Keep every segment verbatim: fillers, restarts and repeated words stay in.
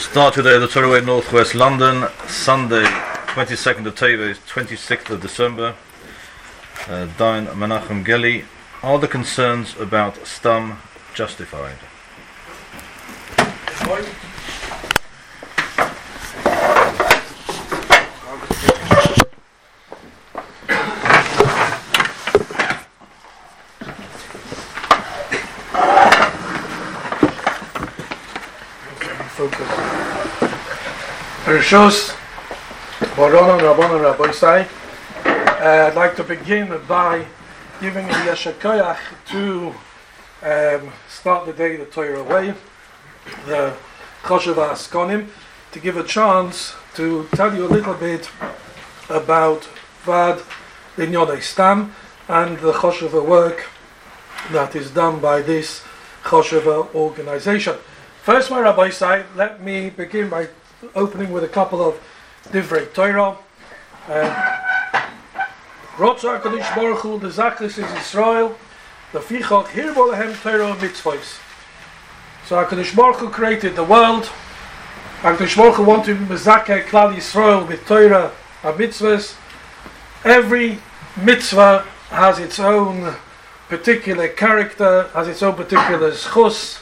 Start today at the Torah Way, Northwest London, Sunday, twenty-second of Teves, twenty-sixth of December. Uh, Dain Menachem Geli. Are the concerns about Stam justified? Rishos, Baron and Rabban and Rabbi Sai. I'd like to begin by giving a Yeshakayach to um, start the day the Torah way, the Choshev Askonim, to give a chance to tell you a little bit about Vad Linyodei Stam and the Choshev work that is done by this Choshev organization. First, my Rabbi Sai, let me begin by opening with a couple of Divrei Torah. Rotza HaKadosh Baruch Hu the Zachris is Israel, the Fichach Hirbo Lehem Torah Mitzvos. So HaKadosh Baruch Hu created the world. HaKadosh Baruch Hu wanted to mezakeh Klal Yisrael with Torah and Mitzvos. Every mitzvah has its own particular character, has its own particular schus,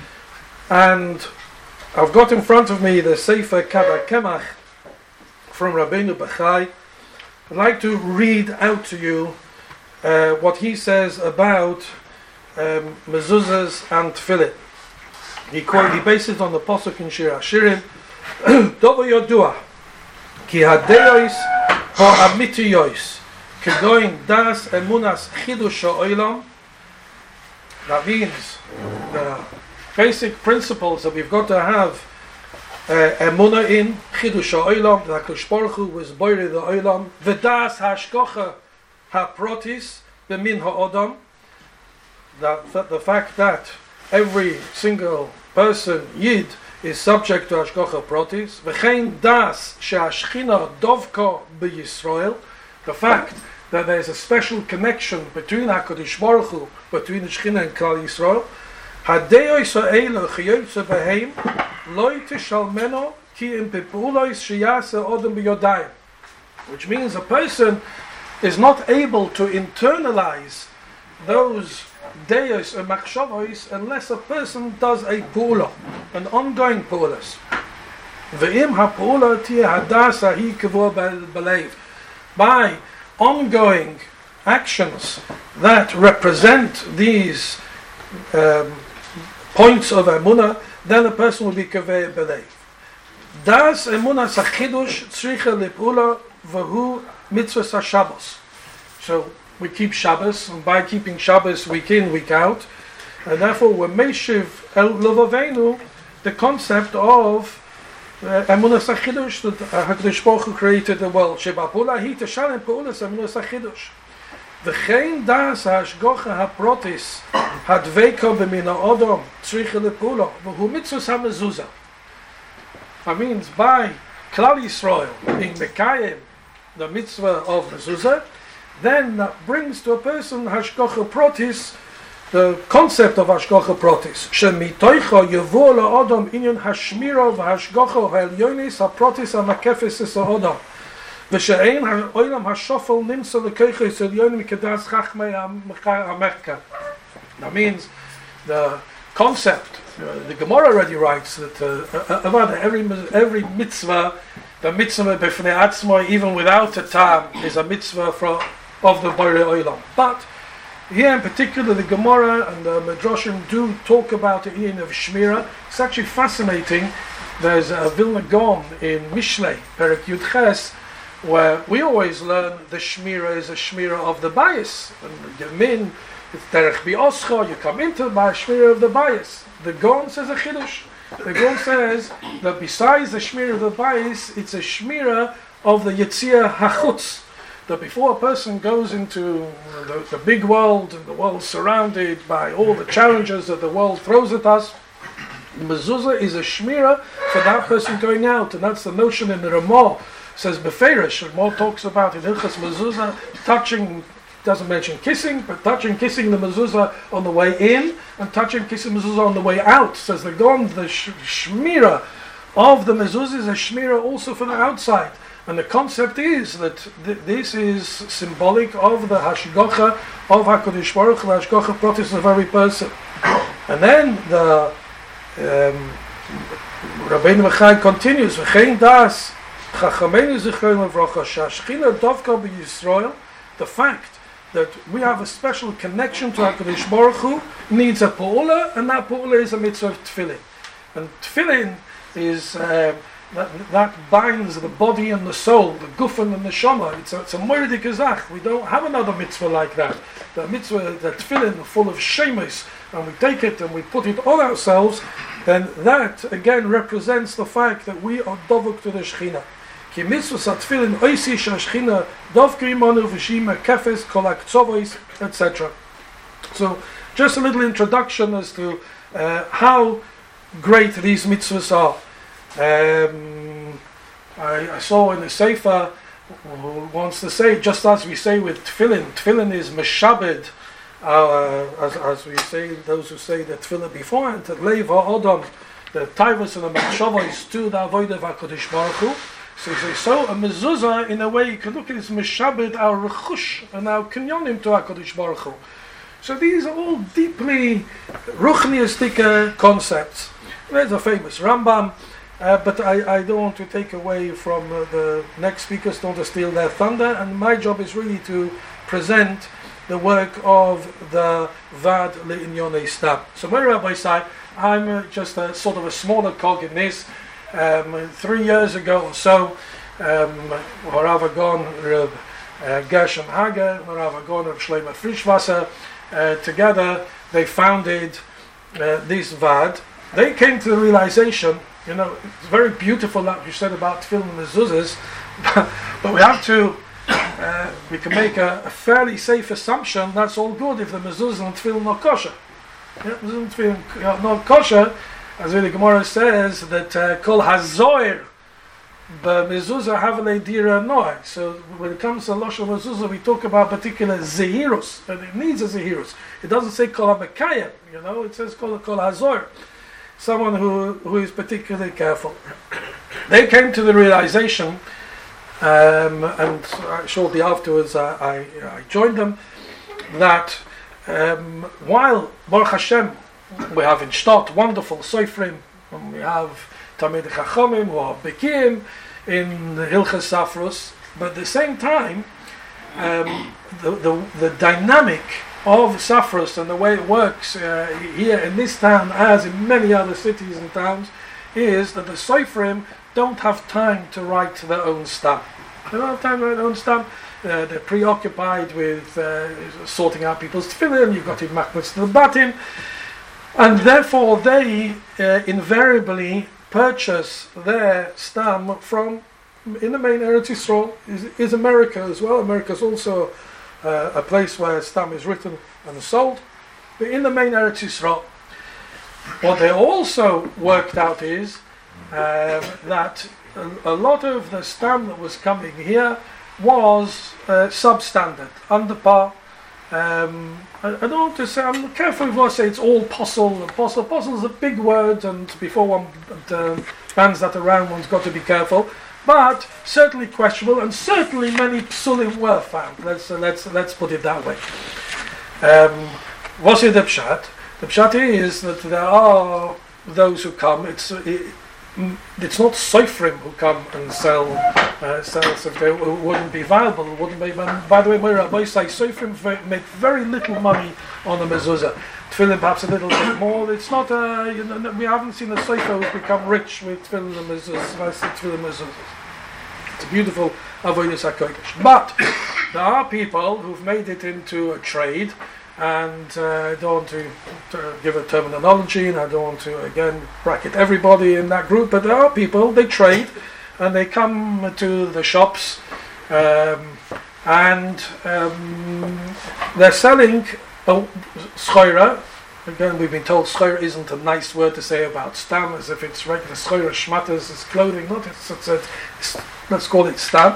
and I've got in front of me the Sefer Kabbalah Kemach from Rabbeinu Bachai. I'd like to read out to you uh, what he says about um, mezuzahs and tefillin. He quote, he bases it on the pasuk in Shir Hashirim. Dovo yodua ki hadeos ha'amitiyos kegoin das emunas chidush ha'olam. That means the basic principles that we've got to have emunah in chidush ha'olam, that HaKadosh Baruch Hu was boire the olam, v'das hashkocha haprotis b'min ha'odam, that the fact that every single person yid is subject to hashkocha protis, v'chein das she'ashchina dovka b'Yisrael, the fact that there's a special connection between HaKadosh Baruch Hu, between the Shechina and Klal Yisrael. Hadeos ha'elu chiyotze b'heim lo tishalmeno ki im pepulos sheyase odem b'yodayim, which means a person is not able to internalize those deos and machshavos unless a person does a pula, an ongoing pulas. Ve'im ha'pula tiyeh hadas hahi kavua b'leiv, by ongoing actions that represent these um, points of emunah, then a person will be kaveh believe. Das emunah sachidush tzricha lepula v'hu mitzvahs haShabbos. So we keep Shabbos, and by keeping Shabbos week in, week out, and therefore we're meishiv el levavenu, the concept of emunah sachidush, that HaKadosh Baruch Hu created the world. Sheba pula hi teshalem pulas emunah sachidush. V'chein das hashgocha haprotis hadveiko b'min ha'odom tzricha lepula v'hu mitzvos hamezuzah. That means by Klal Yisrael being mekayim the mitzvah of mezuzah, then that brings to a person hashgocha protis, the concept of hashgocha protis. Shemitoicha yevu la'odom inyan hashmira v'hashgocha ha'elyonis haprotis ha'makefes es ha'odom. V'she'ein ha'olam ha'shofel nimsa l'keiches elyonim kedas chachmei ha'merka. That means the concept, uh, the Gemara already writes that uh, about every every mitzvah, the mitzvah b'fnei atzmo, even without a tam, is a mitzvah from, of the Borei Olam. But here in particular, the Gemara and the Midrashim do talk about the Iyun of Shmira. It's actually fascinating. There's a Vilna Gaon in Mishlei, Perek Yud Ches, where we always learn the Shmira is a Shmira of the bias. And you mean, it's Derech Bioscha, you come into by a Shmira of the bias. The Gaon says a Chiddush. The Gaon says that besides the Shmira of the bias, it's a Shmira of the Yetzia HaChutz. That before a person goes into the, the big world, and the world surrounded by all the challenges that the world throws at us, mezuzah is a Shmira for that person going out. And that's the notion in the Ramah. Says Beferish, Ramah talks about in Hilchas mezuzah, touching, doesn't mention kissing, but touching, kissing the mezuzah on the way in, and touching, kissing the mezuzah on the way out. Says the Gaon, the sh- Shmira of the mezuzah is a shmira also for the outside. And the concept is that th- this is symbolic of the hashgacha of HaKadosh Baruch Hu, the hashgacha practice of every person. And then the um, Rabbeinu Bechai continues, V'chein das chachamenu zichron levracha shashchina dovka b'Yisrael, the fact that we have a special connection to HaKadosh Baruch Hu needs a pu'ula, and that pu'ula is a mitzvah of tefillin. And tefillin is uh, that, that binds the body and the soul, the gufan and the neshama. It's a, it's a moedik azach. We don't have another mitzvah like that. The mitzvah, the tefillin, full of shemus, and we take it and we put it on ourselves, then that again represents the fact that we are dovuk to the Shechina. Ki mitzvah tefillin oisi shashchina dovka imanu v'shima kefes kolak tzovois, et cetera. So, just a little introduction as to uh, how great these mitzvahs are. Um, I, I saw in the Sefer who wants to say, just as we say with tefillin, tefillin is meshabed, uh, as, as we say, those who say the tefillin beforehand, that leiv ha'odam, the taivas and the machshava is to the avodah of HaKadosh Baruch Hu. So you say, so a mezuzah, in a way you can look at it as meshabed our rechush and our kinyonim to HaKadosh Baruch Hu. So these are all deeply ruchniistic uh, concepts. There's a famous Rambam, uh, but I, I don't want to take away from uh, the next speakers, don't want to steal their thunder, and my job is really to present the work of the Vad Le'inyonei Stam. So my Rabbi Sai, I'm uh, just a sort of a smaller cog in this. Um, three years ago or so, um, Rav Agon, Reb uh, Gershom Hager, Rav Agon, Reb Shlomo Frischwasser, uh, together they founded uh, this Vad. They came to the realization, you know, it's very beautiful that you said about tefillin and mezuzahs, but we have to, uh, we can make a, a fairly safe assumption that's all good if the mezuzah and tefillin are kosher. Yeah, mezuzah and tefillin are not kosher, as the Gemara says that kol hazoir b'mezuzah havei dira noy. So when it comes to lashon mezuzah, we talk about particular zehirus, and it needs a zehirus. It doesn't say kol habekayim, you know, it says kol kol hazoir. Someone who, who is particularly careful. They came to the realization, um, and shortly afterwards I, I, I joined them, that um, while Baruch Hashem we have in Shtad wonderful Sofrim, and we have Talmidei Chachamim who are Bekim in the Hilchas Safros, but at the same time um, the, the, the dynamic of Safros and the way it works uh, here in this town, as in many other cities and towns, is that the Sofrim don't have time to write their own stam. They don't have time to write their own stam. Uh, they're preoccupied with uh, sorting out people's tefillin. You've got to makbetz the batim, and therefore they uh, invariably purchase their stam from, in the main Eretz Yisrael is, is America as well. America is also Uh, a place where stam is written and sold, but in the main Eretz Yisrael, what they also worked out is um, that a, a lot of the stam that was coming here was uh, substandard, under par. Um, I, I don't want to say, I'm careful if I say it's all posel. Posel, posel is a big word, and before one uh, bands that around, one's got to be careful. But certainly questionable, and certainly many psulim were found. Let's uh, let's let's put it that way. Um, what's it the pshat? The pshat is that there are those who come. It's it, it's not Sofrim who come and sell uh, sell stuff. They wouldn't be viable. Wouldn't be. By the way, my rabbi say Sofrim make very little money on the mezuzah. Tefillin perhaps a little bit more. It's not a, you know, we haven't seen a Sofer who's become rich with tefillin and mezuzah. It's a beautiful avodas hakodesh. But there are people who've made it into a trade, and uh, I don't want to, to give a terminology, and I don't want to again bracket everybody in that group, but there are people, they trade, and they come to the shops, um, and um, they're selling a schoira. Again, we've been told schoira isn't a nice word to say about stam, as if it's regular schoira shmatters, it's clothing, not it's, it's, it's, let's call it stam,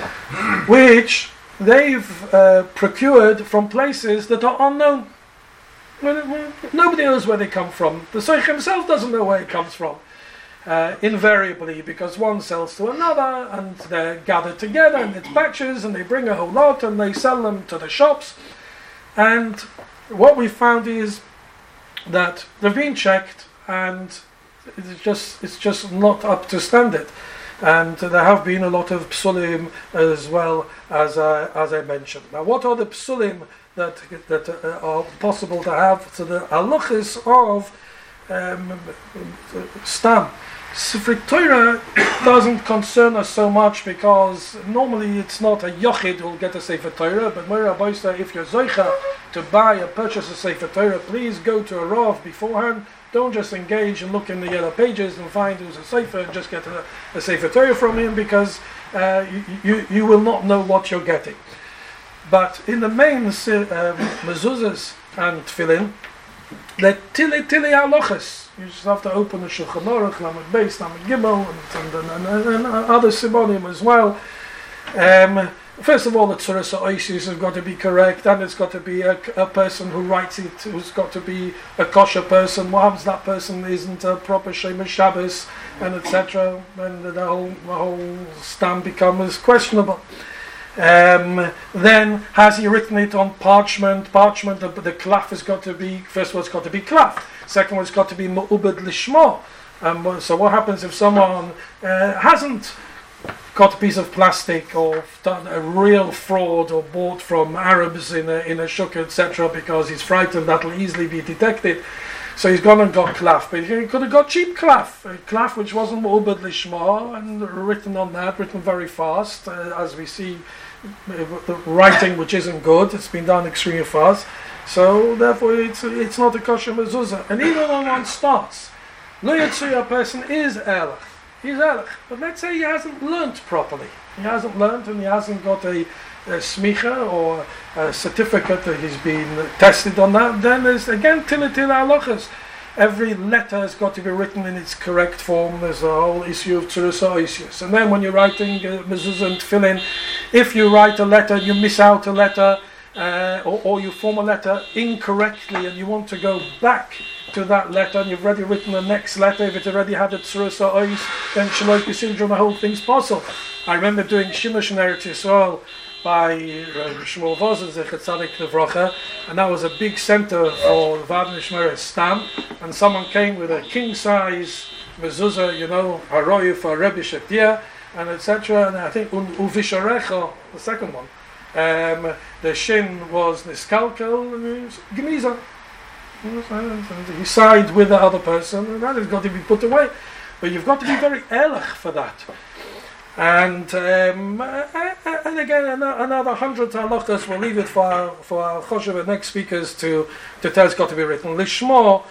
which they've uh, procured from places that are unknown. Nobody knows where they come from. The Soich himself doesn't know where it comes from. uh, invariably, because one sells to another, and they're gathered together, and it's batches, and they bring a whole lot, and they sell them to the shops. And what we found is that they've been checked, and it's just it's just not up to standard. And there have been a lot of psulim as well, as I, as I mentioned. Now, what are the psulim that that uh, are possible to have? So the halachas of um, stam. Sifrei Torah doesn't concern us so much, because normally it's not a yochid who will get a Sefer Torah, but Moira Boisa, if you're zoicha to buy or purchase a Sefer Torah, please go to a Rav beforehand. Don't just engage and look in the yellow pages and find who's a Sefer and just get a, a Sefer Torah from him, because uh, you, you, you will not know what you're getting. But in the main um, mezuzahs and tefillin, the tili tili halachas. You just have to open the Shulchan Aruch, Lamed Beis, Lamed Gimel, and, and, and, and other simonim as well. Um, first of all, the Tzuras HaOisius has got to be correct, and it's got to be a, a person who writes it, who's got to be a kosher person. What happens that person isn't a proper Shemesh Shabbos, and et cetera. And the whole, the whole stamp becomes questionable. Um, then has he written it on parchment? Parchment, the, the klaf has got to be, first of all, it's got to be klaf. Second one, it's got to be mu'ubad lishma. Um, so what happens if someone uh, hasn't got a piece of plastic, or done a real fraud, or bought from Arabs in a, in a shuk, et cetera, because he's frightened that'll easily be detected? So he's gone and got klaf, but he could have got cheap klaf, a klaf which wasn't mu'ubad lishma, and written on that, written very fast, uh, as we see, the writing which isn't good. It's been done extremely fast. So therefore it's it's not a kosher mezuzah. And even when one starts, lo yatsuya, a person is erlich. He's erlich. But let's say he hasn't learnt properly. He hasn't learnt, and he hasn't got a, a smicha or a certificate that he's been tested on that. Then there's again tila tila halachas. Every letter has got to be written in its correct form. There's a whole issue of Tzuras HaOisius. And then when you're writing uh, mezuzah and tefillin, if you write a letter, you miss out a letter, uh, or, or you form a letter incorrectly, and you want to go back to that letter, and you've already written the next letter, if it already had a Tzuras HaOis, then Shaloki syndrome, the whole thing's possible. I remember doing Shimush in Eretz Yisrael by uh, Shmuel Vozer, Zecher Tzadik Levracha, and that was a big center for Vaad Mishmeres Stam, and someone came with a king-size mezuzah, you know, Haroyu for Rebbe Shetia, and et cetera. And I think Uvisharecha, the second one, um, the shin was Niskalkel, and Gemiza. He sided with the other person, and that has got to be put away. But you've got to be very erlich for that. And um, and again, another hundred halachas. We'll leave it for our, for our choshev and next speakers to to tell. It's got to be written lishma,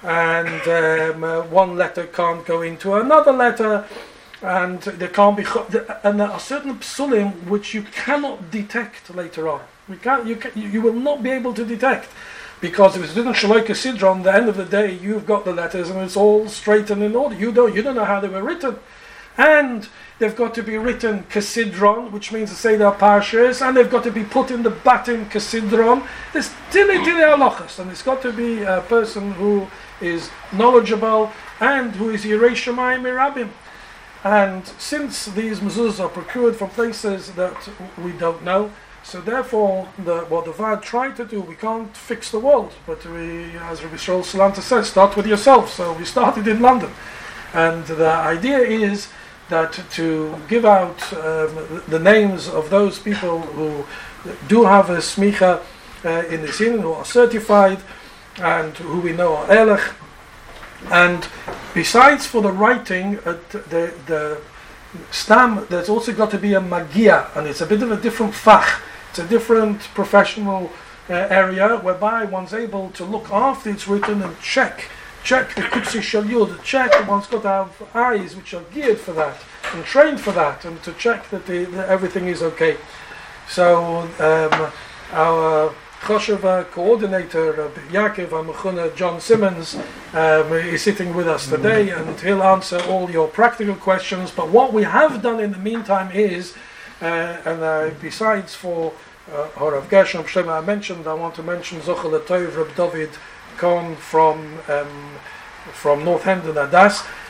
and um, uh, one letter can't go into another letter, and there can't be. And there are certain psulim which you cannot detect later on. We can't. You can, you will not be able to detect. Because if it's written Shaloka Sidron, at the end of the day, you've got the letters and it's all straight and in order. You don't, you don't know how they were written. And they've got to be written Kesidron, which means to say they're parshas, and they've got to be put in the batim Kesidron. There's tili tili halachas, and it's got to be a person who is knowledgeable and who is Yirei Shamayim Mirabim. And since these mezuzahs are procured from places that we don't know, so therefore, the, what the Vaad tried to do, we can't fix the world, but we, as Rabbi Shaul Salanta says, start with yourself. So we started in London. And the idea is that to give out um, the names of those people who do have a smicha uh, in the sin, who are certified, and who we know are erlich. And besides for the writing, uh, the, the stam, there's also got to be a magia, and it's a bit of a different fach. It's a different professional uh, area whereby one's able to look after it's written and check, check the kutsi shel yud, check. One's got to have eyes which are geared for that and trained for that, and to check that, the, that everything is okay. So um, our Choshev coordinator, uh, Yaakov Amachuna, John Simmons, um, is sitting with us today, and he'll answer all your practical questions. But what we have done in the meantime is, uh, and uh, besides for uh, Horav Gershom Shema I mentioned, I want to mention Zochel Tov Reb David Cohen from um, from North Hendon Adas.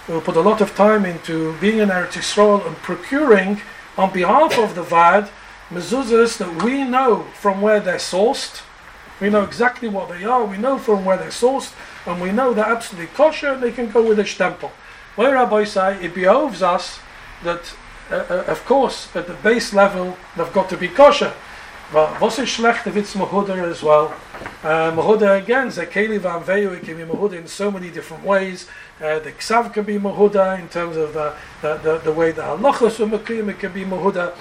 who put a lot of time into being in Eretz Yisrael and procuring, on behalf of the Vad, mezuzahs that we know from where they're sourced. We know exactly what they are, we know from where they're sourced, and we know they're absolutely kosher, and they can go with a shtempel. Where Rabbi say, it behoves us that, uh, uh, of course, at the base level, they've got to be kosher. But was is schlecht if it's Mahuda as well? Uh, Mahuda again, Zekeli Van Veyu, it can be Mahuda in so many different ways. Uh, the Ksav can be Mahuda in terms of uh, the, the, the way the halachos are Makrim, it can be Mahuda.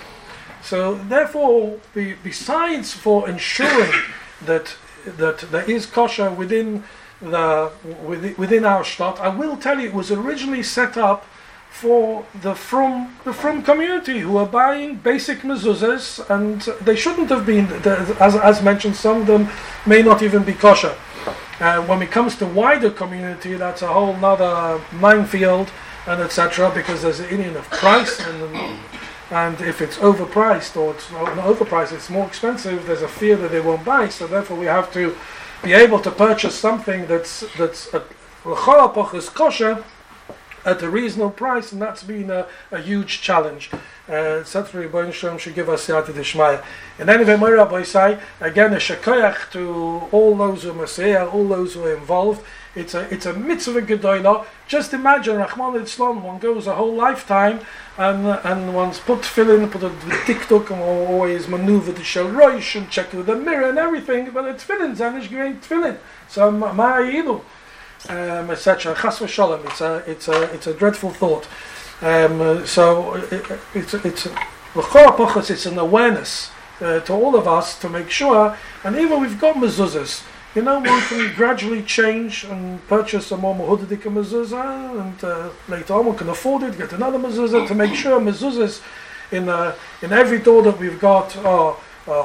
So therefore, be, besides for ensuring that that there is kosher within the within, within our shtot, I will tell you it was originally set up for the from the from community who are buying basic mezuzahs, and they shouldn't have been, as as mentioned, some of them may not even be kosher. Uh, when it comes to wider community, that's a whole nother minefield, and et cetera. Because there's an Indian of price, and and if it's overpriced or it's not overpriced, it's more expensive. There's a fear that they won't buy. So therefore, we have to be able to purchase something that's that's l'chol hapachos kosher at a reasonable price, and that's been a, a huge challenge. Uh, Tzatri Rebbeinu Shalom should give us Siyata Dishmaya. And anyway, my Rabbi say, again, a shekoyach to all those who are Messiah, all those who are involved. It's a it's a mitzvah gedolah. Just imagine, Rahman al-Islam, one goes a whole lifetime and uh, and one's put tefillin, put a tiktok, and always maneuver the shel roish and check with the mirror and everything, but it's tefillin, zanish great tefillin. So ma yidu. Um, et cetera. Chas v'shalom. It's a, it's a, it's a dreadful thought. Um, uh, so it, it's, it's, it's, it's an awareness uh, to all of us to make sure. And even we've got mezuzahs. You know, one can gradually change and purchase a more mahudadika mezuzah, and uh, later on one can afford it, get another mezuzah to make sure mezuzahs in uh, in every door that we've got are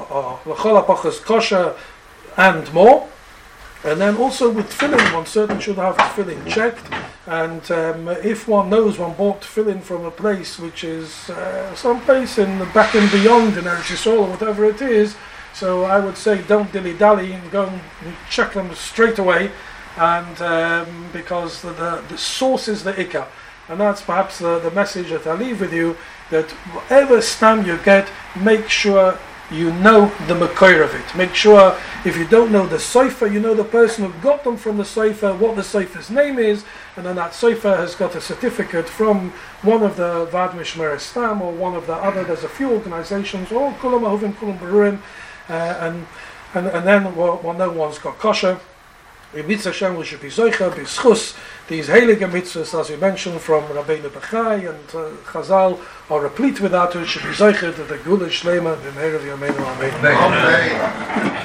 l'chol hapachos kosher and more. And then also with tefillin, one certainly should have tefillin checked. And um, if one knows one bought tefillin from a place which is uh, some place in the back and beyond in Eretz Yisrael or whatever it is, so I would say don't dilly-dally and go and check them straight away, and um, because the, the, the source is the ikar. And that's perhaps the, the message that I leave with you, that whatever stam you get, make sure you know the makoir of it. Make sure, if you don't know the sofer, you know the person who got them from the sofer, what the sofer's name is, and then that sofer has got a certificate from one of the Vad Mishmeres Stam or one of the other. There's a few organizations, all Kulam Ahovim, Kulam Barurim, uh, and, and and then well, well, no one's got kosher. In Mitzvah Hashem, we should be zoicha, be schus. These heilige mitzvahs, as we mentioned from Rabbeinu Bechai and uh, Chazal, are replete with that. We should be zoicha to the Gula Shlema, the Meir of Yameinu Amen.